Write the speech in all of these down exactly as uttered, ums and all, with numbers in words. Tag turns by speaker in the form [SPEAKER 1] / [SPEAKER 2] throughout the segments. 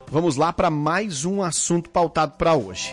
[SPEAKER 1] Vamos lá para mais um assunto pautado para hoje.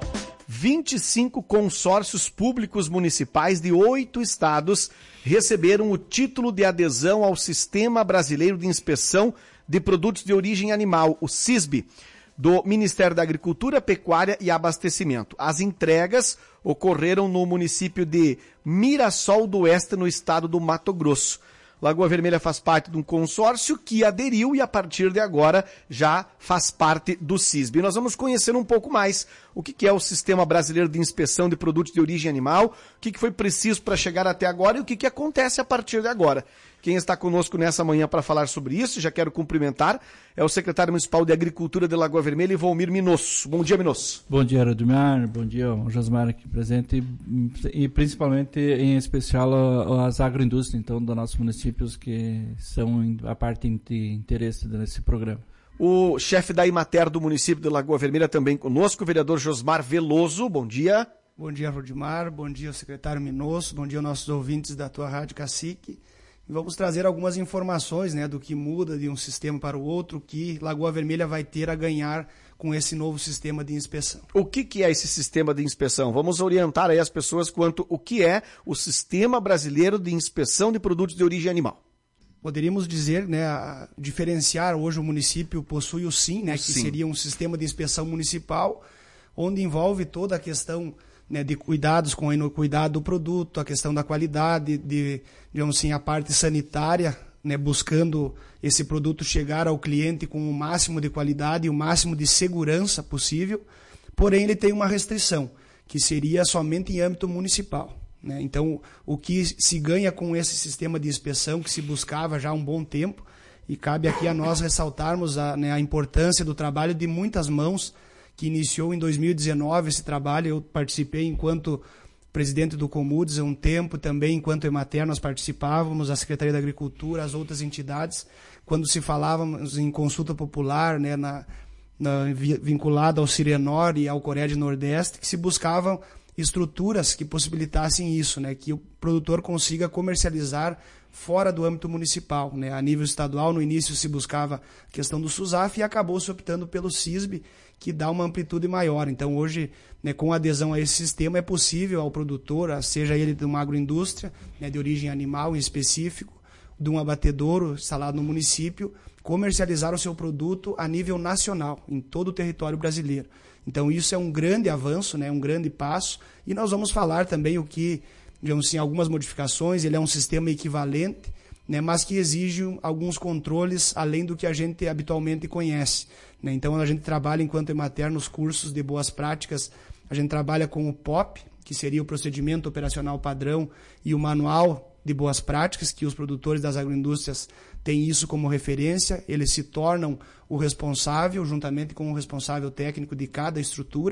[SPEAKER 1] vinte e cinco consórcios públicos municipais de oito estados receberam o título de adesão ao Sistema Brasileiro de Inspeção de Produtos de Origem Animal, o SISB, do Ministério da Agricultura, Pecuária e Abastecimento. As entregas ocorreram no município de Mirassol do Oeste, no estado do Mato Grosso. Lagoa Vermelha faz parte de um consórcio que aderiu e a partir de agora já faz parte do SISB. E nós vamos conhecer um pouco mais o que é o Sistema Brasileiro de Inspeção de Produtos de Origem Animal, o que foi preciso para chegar até agora e o que acontece a partir de agora. Quem está conosco nessa manhã para falar sobre isso, já quero cumprimentar, é o secretário municipal de Agricultura de Lagoa Vermelha, Volmir Minosso. Bom dia, Minosso.
[SPEAKER 2] Bom dia, Radimar. Bom dia, o Josmar aqui presente e, e principalmente, em especial, as agroindústrias, então, dos nossos municípios que são a parte de interesse desse programa.
[SPEAKER 1] O chefe da Imater do município de Lagoa Vermelha também conosco, o vereador Josmar Veloso. Bom dia.
[SPEAKER 3] Bom dia, Rodimar. Bom dia, secretário Minosso. Bom dia aos nossos ouvintes da tua Rádio Cacique. E vamos trazer algumas informações, né, do que muda de um sistema para o outro, que Lagoa Vermelha vai ter a ganhar com esse novo sistema de inspeção.
[SPEAKER 1] O que, que é esse sistema de inspeção? Vamos orientar aí as pessoas quanto o que é o Sistema Brasileiro de Inspeção de Produtos de Origem Animal.
[SPEAKER 3] Poderíamos dizer, né, a diferenciar, hoje o município possui o SIM, né, que
[SPEAKER 1] Sim.
[SPEAKER 3] seria um sistema de inspeção municipal, onde envolve toda a questão, né, de cuidados com a inocuidade do produto, a questão da qualidade, de, digamos assim, a parte sanitária, né, buscando esse produto chegar ao cliente com o máximo de qualidade e o máximo de segurança possível, porém ele tem uma restrição, que seria somente em âmbito municipal. Né? Então, o que se ganha com esse sistema de inspeção que se buscava já há um bom tempo, e cabe aqui a nós ressaltarmos a, né, a importância do trabalho de muitas mãos, que iniciou em dois mil e dezenove esse trabalho. Eu participei enquanto presidente do Comudes há um tempo, também enquanto Emater nós participávamos, a Secretaria da Agricultura, as outras entidades, quando se falávamos em consulta popular, né, na, na, vinculada ao Cirenor e ao Coreia de Nordeste, que se buscavam estruturas que possibilitassem isso, né, que o produtor consiga comercializar fora do âmbito municipal. Né. A nível estadual, no início se buscava a questão do SUSAF e acabou se optando pelo SISB, que dá uma amplitude maior. Então hoje, né, com a adesão a esse sistema, é possível ao produtor, seja ele de uma agroindústria, né, de origem animal em específico, de um abatedouro instalado no município, comercializar o seu produto a nível nacional, em todo o território brasileiro. Então isso é um grande avanço, né, um grande passo, e nós vamos falar também o que, digamos assim, algumas modificações. Ele é um sistema equivalente, né, mas que exige alguns controles além do que a gente habitualmente conhece. Né? Então a gente trabalha, enquanto Emater, nos cursos de boas práticas, a gente trabalha com o P O P, que seria o Procedimento Operacional Padrão, e o Manual de Boas Práticas, que os produtores das agroindústrias têm isso como referência. Eles se tornam o responsável, juntamente com o responsável técnico de cada estrutura,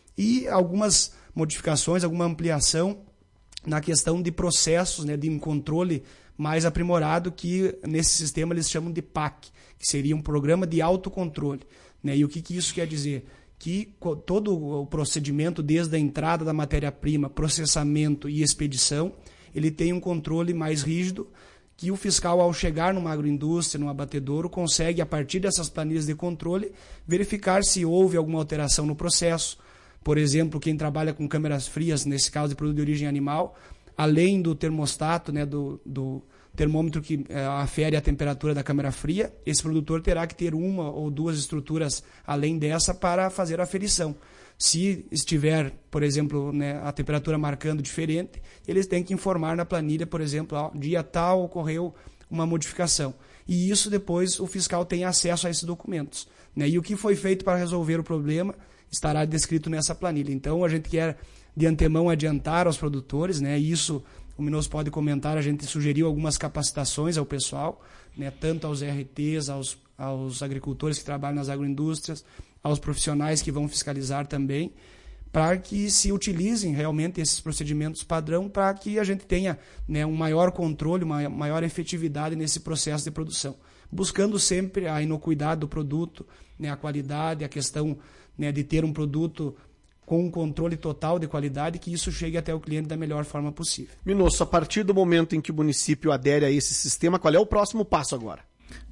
[SPEAKER 3] e algumas modificações, alguma ampliação na questão de processos, né, de um controle mais aprimorado, que nesse sistema eles chamam de P A C, que seria um programa de autocontrole. Né? E o que, que isso quer dizer? Que todo o procedimento, desde a entrada da matéria-prima, processamento e expedição, ele tem um controle mais rígido, que o fiscal, ao chegar numa agroindústria, num abatedouro, consegue, a partir dessas planilhas de controle, verificar se houve alguma alteração no processo. Por exemplo, quem trabalha com câmeras frias, nesse caso de produto de origem animal, além do termostato, né, do, do termômetro que é, afere a temperatura da câmara fria, esse produtor terá que ter uma ou duas estruturas além dessa para fazer a aferição. Se estiver, por exemplo, né, a temperatura marcando diferente, eles têm que informar na planilha, por exemplo, ó, dia tal ocorreu uma modificação. E isso depois o fiscal tem acesso a esses documentos. Né? E o que foi feito para resolver o problema estará descrito nessa planilha. Então a gente quer de antemão adiantar aos produtores, né? Isso o Minosso pode comentar, a gente sugeriu algumas capacitações ao pessoal, né? Tanto aos R Ts, aos, aos agricultores que trabalham nas agroindústrias, aos profissionais que vão fiscalizar também, para que se utilizem realmente esses procedimentos padrão, para que a gente tenha, né, um maior controle, uma maior efetividade nesse processo de produção, buscando sempre a inocuidade do produto, né, a qualidade, a questão, né, de ter um produto com um controle total de qualidade, que isso chegue até o cliente da melhor forma possível.
[SPEAKER 1] Minosso, a partir do momento em que o município adere a esse sistema, qual é o próximo passo agora?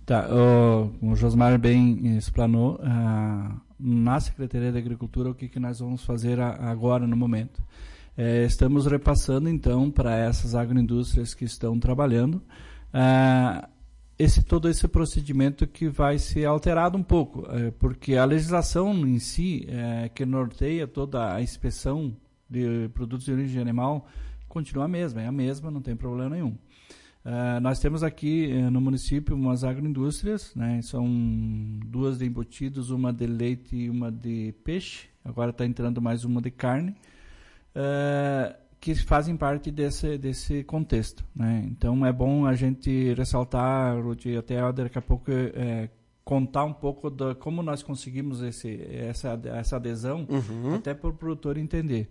[SPEAKER 2] Tá, o, o Josmar bem explanou, uh, na Secretaria da Agricultura, o que, que nós vamos fazer a, agora, no momento. É, estamos repassando, então, para essas agroindústrias que estão trabalhando, uh, esse, todo esse procedimento que vai ser alterado um pouco, uh, porque a legislação em si, uh, que norteia toda a inspeção de produtos de origem animal, continua a mesma, é a mesma, não tem problema nenhum. Uh, nós temos aqui uh, no município umas agroindústrias, né, são duas de embutidos, uma de leite e uma de peixe, agora está entrando mais uma de carne, uh, que fazem parte desse, desse contexto. Né? Então é bom a gente ressaltar, Rudy, até daqui a pouco é, contar um pouco de como nós conseguimos esse, essa, essa adesão, uhum. até para o produtor entender.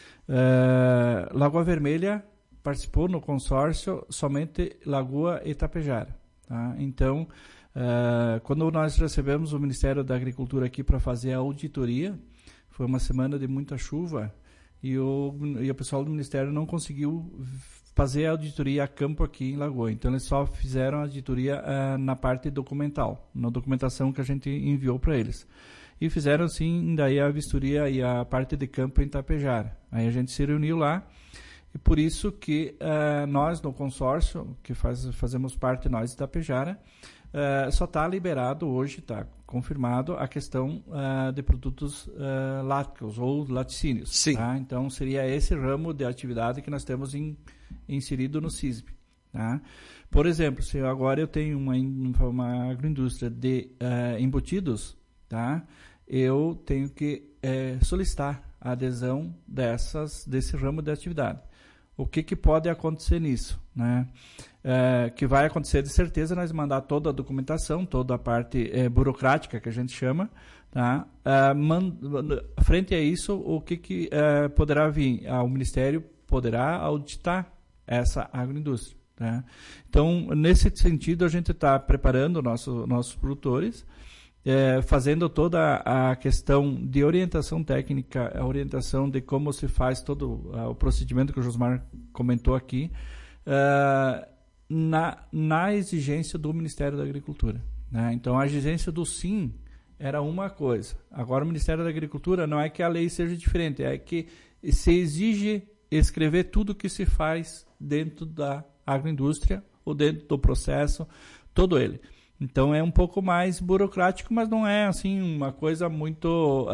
[SPEAKER 2] Uh, Lagoa Vermelha participou no consórcio somente Lagoa e Tapejara. Tá? Então, uh, quando nós recebemos o Ministério da Agricultura aqui para fazer a auditoria, foi uma semana de muita chuva e o, e o pessoal do Ministério não conseguiu fazer a auditoria a campo aqui em Lagoa. Então, eles só fizeram a auditoria uh, na parte documental, na documentação que a gente enviou para eles. E fizeram, sim, daí a vistoria e a parte de campo em Tapejara. Aí a gente se reuniu lá. E por isso que uh, nós, no consórcio, que faz, fazemos parte nós de Tapejara, uh, só está liberado hoje, está confirmado, a questão uh, de produtos uh, lácteos ou laticínios.
[SPEAKER 1] Sim.
[SPEAKER 2] Tá? Então, seria esse ramo de atividade que nós temos in, inserido no C I S B. Tá? Por exemplo, se agora eu tenho uma, uma agroindústria de uh, embutidos, tá? Eu tenho que uh, solicitar a adesão dessas, desse ramo de atividade. O que, que pode acontecer nisso? Né? É, que vai acontecer, de certeza, nós mandar toda a documentação, toda a parte é, burocrática, que a gente chama. Tá? É, man, frente a isso, o que, que é, poderá vir? Ah, o Ministério poderá auditar essa agroindústria. Tá? Então, nesse sentido, a gente está preparando nosso, nossos produtores, É, fazendo toda a questão de orientação técnica, a orientação de como se faz todo uh, o procedimento que o Josmar comentou aqui, uh, na, na exigência do Ministério da Agricultura. Né? Então, a exigência do SIM era uma coisa. Agora, o Ministério da Agricultura não é que a lei seja diferente, é que se exige escrever tudo o que se faz dentro da agroindústria ou dentro do processo, todo ele. Então é um pouco mais burocrático, mas não é assim uma coisa muito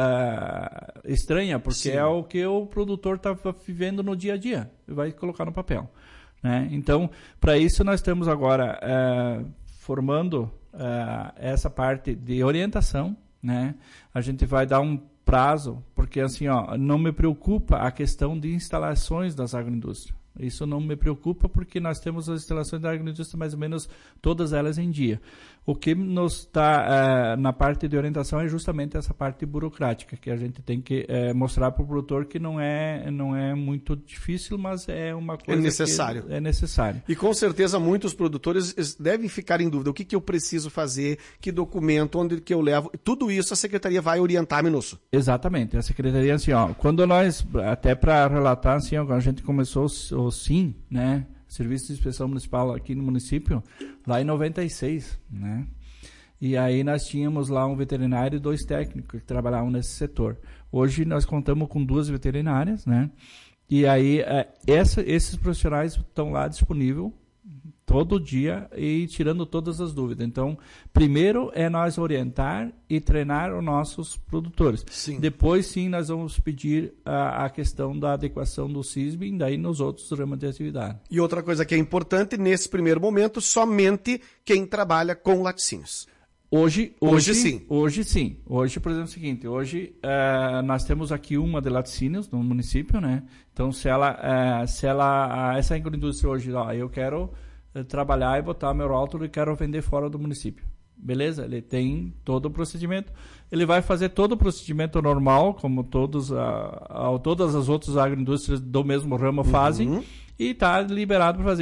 [SPEAKER 2] uh, estranha, porque Sim. é o que o produtor está vivendo no dia a dia e vai colocar no papel. Né? Então, para isso nós estamos agora uh, formando uh, essa parte de orientação. Né? A gente vai dar um prazo, porque assim, ó, não me preocupa a questão de instalações das agroindústrias. Isso não me preocupa porque nós temos as instalações da agroindústria mais ou menos todas elas em dia. O que nos está uh, na parte de orientação é justamente essa parte burocrática, que a gente tem que uh, mostrar para o produtor que não é, não é muito difícil, mas é uma coisa
[SPEAKER 1] é necessário.
[SPEAKER 2] que é necessário.
[SPEAKER 1] E com certeza muitos produtores devem ficar em dúvida. O que, que eu preciso fazer, que documento, onde que eu levo. Tudo isso a Secretaria vai orientar, Minusso.
[SPEAKER 2] Exatamente. A Secretaria, assim, ó, quando nós, até para relatar, assim, ó, quando a gente começou o SIM, né, Serviço de Inspeção Municipal aqui no município, lá em noventa e seis, né, e aí nós tínhamos lá um veterinário e dois técnicos que trabalhavam nesse setor. Hoje nós contamos com duas veterinárias, né, e aí é, essa, esses profissionais estão lá disponíveis todo dia e tirando todas as dúvidas. Então, primeiro é nós orientar e treinar os nossos produtores.
[SPEAKER 1] Sim.
[SPEAKER 2] Depois, sim, nós vamos pedir a, a questão da adequação do C I S B e daí nos outros ramos de atividade.
[SPEAKER 1] E outra coisa que é importante, nesse primeiro momento, somente quem trabalha com laticínios.
[SPEAKER 2] Hoje, hoje,
[SPEAKER 1] hoje sim.
[SPEAKER 2] Hoje sim. Hoje, por exemplo, é o seguinte, hoje uh, nós temos aqui uma de laticínios no município, né? Então, se ela, uh, se ela, uh, essa agroindústria hoje, ó, eu quero trabalhar e botar meu rótulo e quero vender fora do município. Beleza? Ele tem todo o procedimento. Ele vai fazer todo o procedimento normal, como todos a, a, todas as outras agroindústrias do mesmo ramo fazem, uhum. e está liberado para fazer.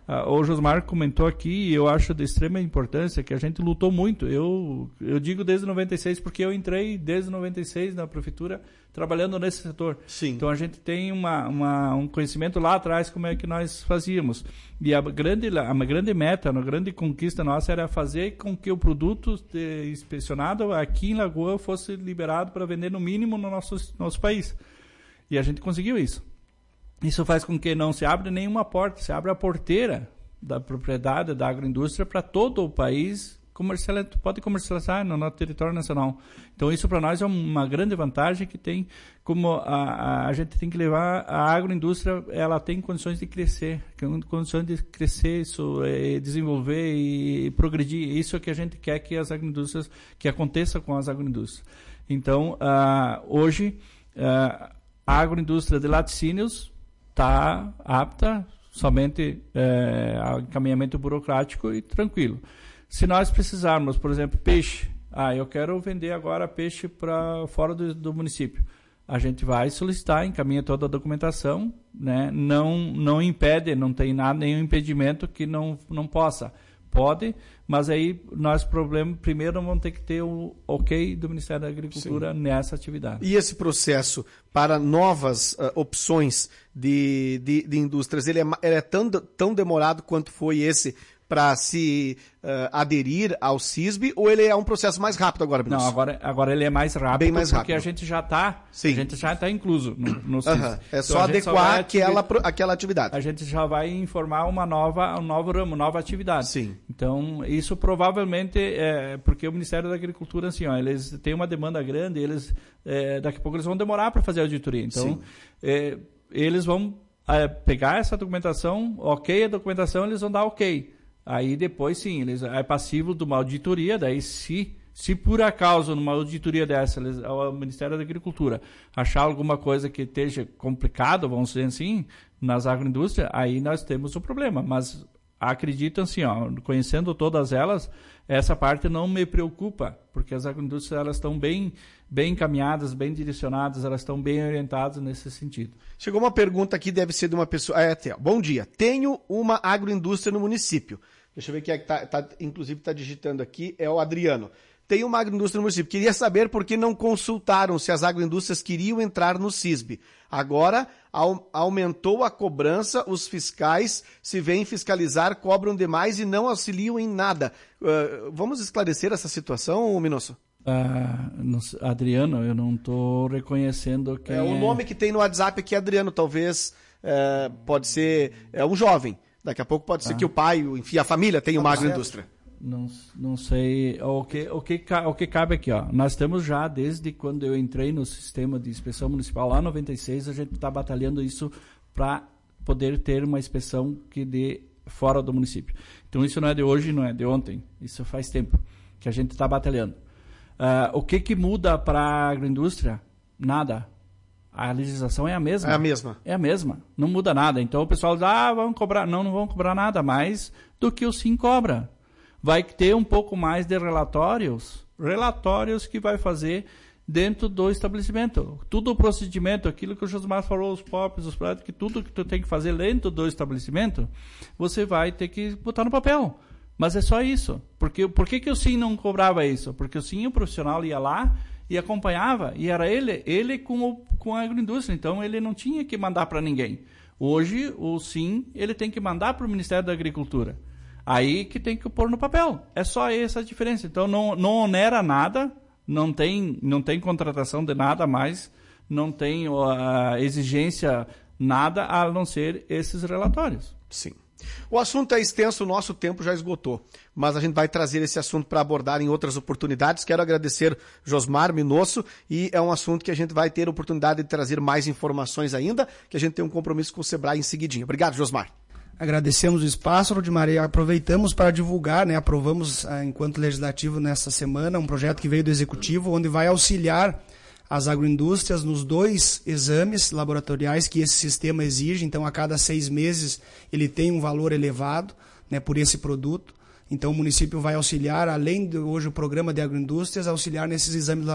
[SPEAKER 2] Uh, o Josmar comentou aqui, e eu acho de extrema importância, que a gente lutou muito. Eu, eu digo desde noventa e seis, porque eu entrei desde noventa e seis na prefeitura, trabalhando nesse setor.
[SPEAKER 1] Sim.
[SPEAKER 2] Então, a gente tem uma, uma, um conhecimento lá atrás, como é que nós fazíamos. E a grande, a grande meta, a grande conquista nossa era fazer com que o produto de, inspecionado aqui em Lagoa fosse liberado para vender no mínimo no nosso, nosso país. E a gente conseguiu isso. Isso faz com que não se abra nenhuma porta, se abre a porteira da propriedade da agroindústria para todo o país comercializar, pode comercializar no nosso território nacional. Então isso para nós é uma grande vantagem que tem, como a, a, a gente tem que levar a agroindústria, ela tem condições de crescer, condições de crescer, isso, é, desenvolver e progredir. Isso é que a gente quer que as agroindústrias, que aconteça com as agroindústrias. Então uh, hoje uh, a agroindústria de laticínios está apta somente é, ao encaminhamento burocrático e tranquilo. Se nós precisarmos, por exemplo, peixe, ah, eu quero vender agora peixe para fora do, do município, a gente vai solicitar, encaminha toda a documentação, né? não, não impede, não tem nada, nenhum impedimento que não, não possa. Pode, mas aí nós problema, primeiro vamos ter que ter o ok do Ministério da Agricultura. Sim. Nessa atividade.
[SPEAKER 1] E esse processo para novas uh, opções de, de, de indústrias, ele é, ele é tão, tão demorado quanto foi esse para se uh, aderir ao CISB, ou ele é um processo mais rápido agora, Bruno?
[SPEAKER 2] Não, agora, agora ele é mais rápido,
[SPEAKER 1] bem mais
[SPEAKER 2] porque
[SPEAKER 1] rápido.
[SPEAKER 2] a gente já está a gente já está incluso no, no CISB.
[SPEAKER 1] Uhum. É só
[SPEAKER 2] então,
[SPEAKER 1] adequar aquela, aquela atividade.
[SPEAKER 2] A gente já vai informar uma nova, um novo ramo, nova atividade.
[SPEAKER 1] Sim.
[SPEAKER 2] Então, isso provavelmente é porque o Ministério da Agricultura, assim, ó, eles têm uma demanda grande, eles é, daqui a pouco eles vão demorar para fazer a auditoria. Então, é, eles vão é, pegar essa documentação, ok a documentação, eles vão dar ok. Aí depois sim, eles é passível de uma auditoria, daí se, se por acaso numa auditoria dessa eles, o Ministério da Agricultura achar alguma coisa que esteja complicado, vamos dizer assim, nas agroindústrias, aí nós temos um problema. Mas acredito assim, ó, conhecendo todas elas, essa parte não me preocupa, porque as agroindústrias elas estão bem, bem encaminhadas, bem direcionadas, elas estão bem orientadas nesse sentido.
[SPEAKER 1] Chegou uma pergunta aqui, deve ser de uma pessoa. É, até, bom dia, tenho uma agroindústria no município. Deixa eu ver quem é que está, tá, inclusive está digitando aqui, é o Adriano. Tem uma agroindústria no município. Queria saber por que não consultaram se as agroindústrias queriam entrar no CISB. Agora, au- aumentou a cobrança, os fiscais, se vêm fiscalizar, cobram demais e não auxiliam em nada. Uh, vamos esclarecer essa situação, Minosso?
[SPEAKER 2] Uh, Adriano, eu não estou reconhecendo quem
[SPEAKER 1] é. O nome que tem no WhatsApp aqui é Adriano, talvez uh, pode ser é um jovem. Daqui a pouco pode ser ah. que o pai, enfim, a família tenha uma agroindústria.
[SPEAKER 2] Não, não sei. O que, o, que, o que cabe aqui, ó. Nós temos já, desde quando eu entrei no sistema de inspeção municipal, lá em noventa e seis, a gente está batalhando isso para poder ter uma inspeção que dê fora do município. Então, isso não é de hoje, não é de ontem. Isso faz tempo que a gente está batalhando. Uh, o que, que muda para a agroindústria? Nada. A legislação é a mesma.
[SPEAKER 1] É a mesma.
[SPEAKER 2] É a mesma. Não muda nada. Então, o pessoal diz, ah, vamos cobrar. Não, não vão cobrar nada mais do que o Sim cobra. Vai ter um pouco mais de relatórios, relatórios que vai fazer dentro do estabelecimento. Tudo o procedimento, aquilo que o Josmar falou, os P O Ps, os pratos, que tudo que tu tem que fazer dentro do estabelecimento, você vai ter que botar no papel. Mas é só isso. Porque, por que, que o Sim não cobrava isso? Porque o Sim, o profissional, ia lá e acompanhava, e era ele, ele com, o, com a agroindústria, então ele não tinha que mandar para ninguém. Hoje, o Sim, ele tem que mandar para o Ministério da Agricultura. Aí que tem que pôr no papel. É só essa a diferença. Então, não, não onera nada, não tem, não tem contratação de nada mais, não tem a exigência nada a não ser esses relatórios.
[SPEAKER 1] Sim. O assunto é extenso, o nosso tempo já esgotou, mas a gente vai trazer esse assunto para abordar em outras oportunidades. Quero agradecer Josmar Minosso, e é um assunto que a gente vai ter oportunidade de trazer mais informações ainda, que a gente tem um compromisso com o Sebrae em seguidinho. Obrigado, Josmar.
[SPEAKER 3] Agradecemos o espaço, Rodimar, e aproveitamos para divulgar, né, aprovamos, enquanto legislativo nessa semana, um projeto que veio do Executivo, onde vai auxiliar as agroindústrias nos dois exames laboratoriais que esse sistema exige. Então, a cada seis meses, ele tem um valor elevado, né, por esse produto. Então, o município vai auxiliar, além de hoje o programa de agroindústrias, auxiliar nesses exames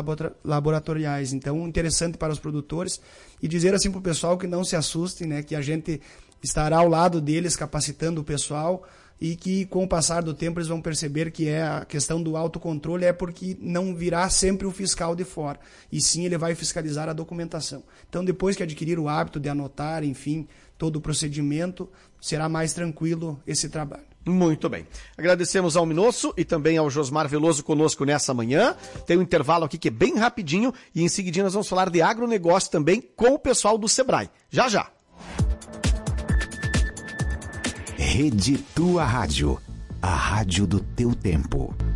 [SPEAKER 3] laboratoriais. Então, interessante para os produtores. E dizer assim para o pessoal que não se assustem, né, que a gente estará ao lado deles, capacitando o pessoal, e que com o passar do tempo eles vão perceber que é a questão do autocontrole é porque não virá sempre o fiscal de fora, e sim ele vai fiscalizar a documentação. Então, depois que adquirir o hábito de anotar, enfim, todo o procedimento, será mais tranquilo esse trabalho.
[SPEAKER 1] Muito bem. Agradecemos ao Minosso e também ao Josmar Veloso conosco nessa manhã. Tem um intervalo aqui que é bem rapidinho e em seguidinho nós vamos falar de agronegócio também com o pessoal do Sebrae. Já, já.
[SPEAKER 4] Rede Tua Rádio, a rádio do teu tempo.